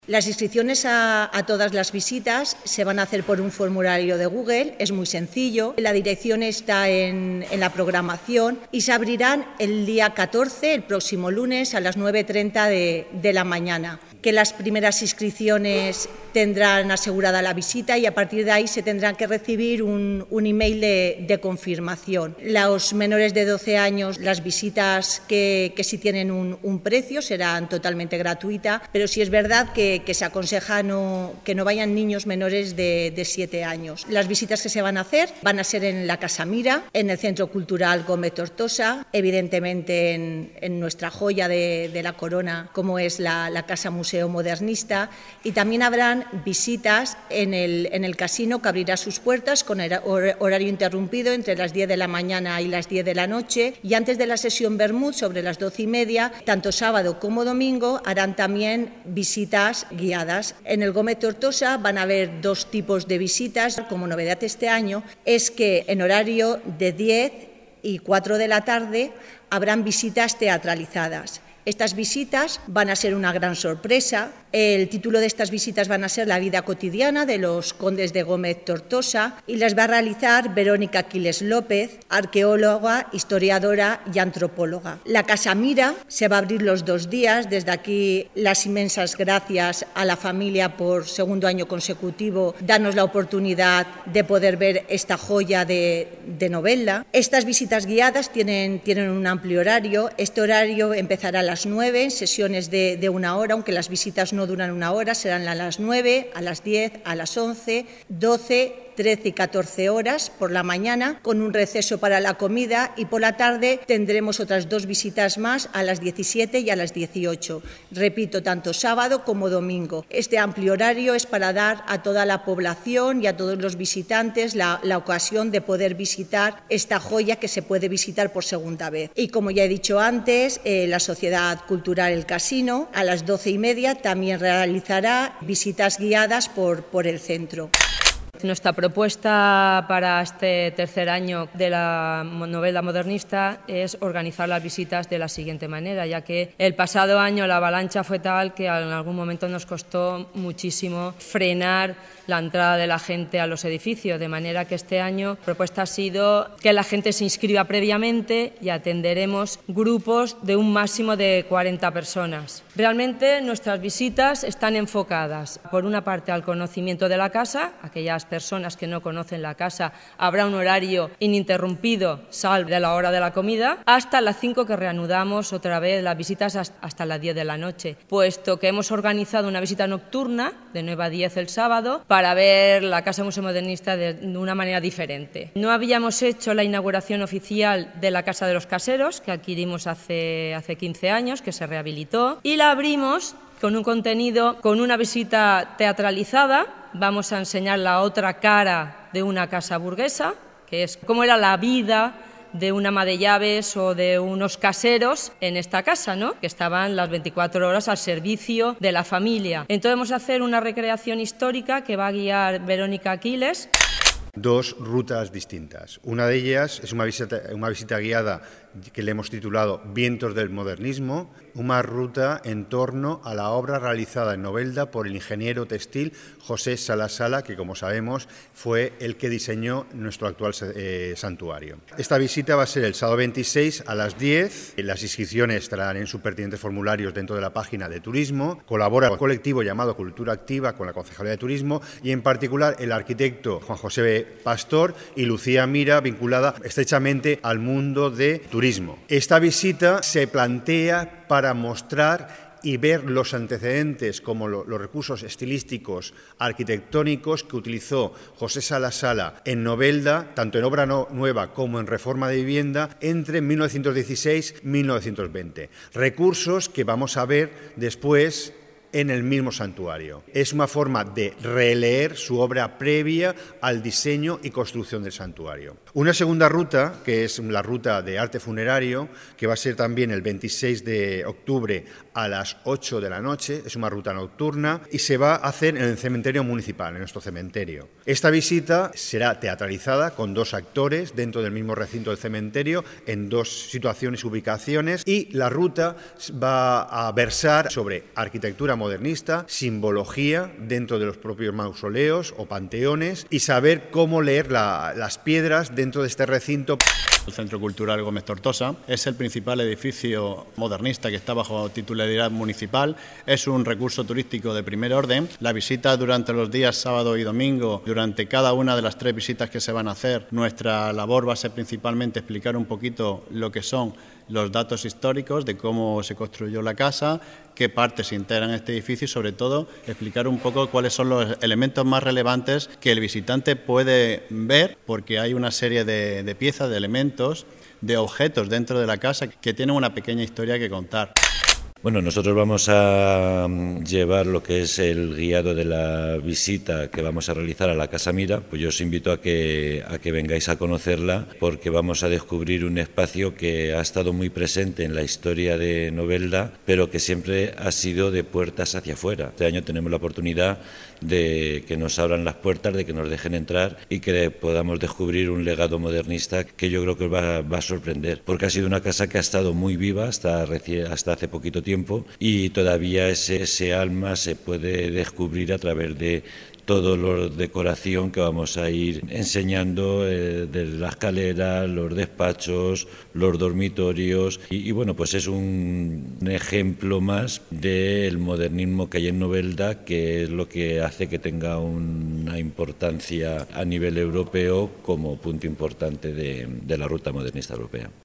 Las inscripciones a todas las visitas se van a hacer por un formulario de Google, es muy sencillo. La dirección está en la programación y se abrirán el día 14, el próximo lunes, a las 9:30 de la mañana. Que las primeras inscripciones tendrán asegurada la visita y a partir de ahí se tendrán que recibir un email de confirmación. Los menores de 12 años, las visitas que sí tienen un precio serán totalmente gratuitas, pero sí es verdad que se aconseja que no vayan niños menores de 7 años. Las visitas que se van a hacer van a ser en la Casa Mira, en el Centro Cultural Gómez Tortosa, evidentemente en nuestra joya de la corona, como es la Casa Museo Modernista, y también habrán visitas en el casino, que abrirá sus puertas con horario interrumpido entre las 10 de la mañana y las 10 de la noche, y antes de la sesión Bermud, sobre las 12:30, tanto sábado como domingo, harán también visitas guiadas. En el Gómez Tortosa van a haber dos tipos de visitas. Como novedad este año es que en horario de 10 y 4 de la tarde habrán visitas teatralizadas. Estas visitas van a ser una gran sorpresa. El título de estas visitas van a ser La vida cotidiana de los condes de Gómez Tortosa y las va a realizar Verónica Aquiles López, arqueóloga, historiadora y antropóloga. La Casa Mira se va a abrir los 2 días. Desde aquí las inmensas gracias a la familia por segundo año consecutivo darnos la oportunidad de poder ver esta joya de Novelda. Estas visitas guiadas tienen un amplio horario. Este horario empezará a las 9, en sesiones de 1 hora, aunque las visitas no duran 1 hora, serán a las 9, a las 10, a las 11, 12, 13 y 14 horas por la mañana, con un receso para la comida, y por la tarde tendremos otras 2 visitas más a las 17 y a las 18. Repito, tanto sábado como domingo. Este amplio horario es para dar a toda la población y a todos los visitantes la ocasión de poder visitar esta joya que se puede visitar por segunda vez. Y como ya he dicho antes, la Sociedad Cultural El Casino a las 12:30 también realizará visitas guiadas por el centro. Nuestra propuesta para este tercer año de la Novelda modernista es organizar las visitas de la siguiente manera, ya que el pasado año la avalancha fue tal que en algún momento nos costó muchísimo frenar la entrada de la gente a los edificios, de manera que este año la propuesta ha sido que la gente se inscriba previamente y atenderemos grupos de un máximo de 40 personas. Realmente nuestras visitas están enfocadas, por una parte, al conocimiento de la casa. Aquellas personas que no conocen la casa, habrá un horario ininterrumpido, salvo de la hora de la comida, hasta las 5, que reanudamos otra vez las visitas hasta las 10 de la noche, puesto que hemos organizado una visita nocturna de 9 a 10 el sábado para ver la Casa Museo Modernista de una manera diferente. No habíamos hecho la inauguración oficial de la Casa de los Caseros, que adquirimos hace 15 años, que se rehabilitó, y la abrimos con un contenido, con una visita teatralizada. Vamos a enseñar la otra cara de una casa burguesa, que es cómo era la vida de una ama de llaves o de unos caseros en esta casa, ¿no?, que estaban las 24 horas al servicio de la familia. Entonces vamos a hacer una recreación histórica que va a guiar Verónica Aquiles. 2 rutas distintas. Una de ellas es una visita guiada que le hemos titulado Vientos del Modernismo, una ruta en torno a la obra realizada en Novelda por el ingeniero textil José Sala Sala, que, como sabemos, fue el que diseñó nuestro actual santuario. Esta visita va a ser el sábado 26 a las 10. Las inscripciones estarán en sus pertinentes formularios dentro de la página de turismo. Colabora el colectivo llamado Cultura Activa con la Concejalía de Turismo y, en particular, el arquitecto Juan José Pastor y Lucía Mira, vinculada estrechamente al mundo de turismo. Esta visita se plantea para mostrar y ver los antecedentes, como los recursos estilísticos, arquitectónicos que utilizó José Sala Sala en Novelda, tanto en obra nueva como en reforma de vivienda, entre 1916 y 1920. Recursos que vamos a ver después en el mismo santuario. Es una forma de releer su obra previa al diseño y construcción del santuario. Una segunda ruta, que es la ruta de arte funerario, que va a ser también el 26 de octubre a las 8 de la noche, es una ruta nocturna y se va a hacer en el cementerio municipal, en nuestro cementerio. Esta visita será teatralizada con 2 actores dentro del mismo recinto del cementerio, en 2 situaciones y ubicaciones, y la ruta va a versar sobre arquitectura modernista, simbología dentro de los propios mausoleos o panteones y saber cómo leer las piedras dentro de este recinto. El Centro Cultural Gómez Tortosa es el principal edificio modernista que está bajo titularidad municipal. Es un recurso turístico de primer orden. La visita durante los días sábado y domingo, durante cada una de las 3 visitas que se van a hacer, nuestra labor va a ser principalmente explicar un poquito lo que son los datos históricos de cómo se construyó la casa, qué partes integran este edificio y sobre todo explicar un poco cuáles son los elementos más relevantes que el visitante puede ver, porque hay una serie de piezas, de elementos, de objetos dentro de la casa que tienen una pequeña historia que contar. Bueno, nosotros vamos a llevar lo que es el guiado de la visita que vamos a realizar a la Casa Mira. Pues yo os invito a que vengáis a conocerla, porque vamos a descubrir un espacio que ha estado muy presente en la historia de Novelda, pero que siempre ha sido de puertas hacia afuera. Este año tenemos la oportunidad de que nos abran las puertas, de que nos dejen entrar y que podamos descubrir un legado modernista que yo creo que os va a sorprender, porque ha sido una casa que ha estado muy viva hasta hace poquito tiempo y todavía ese alma se puede descubrir a través de toda la decoración que vamos a ir enseñando, de la escalera, los despachos, los dormitorios y bueno, pues es un ejemplo más del modernismo que hay en Novelda, que es lo que hace que tenga una importancia a nivel europeo como punto importante de la ruta modernista europea.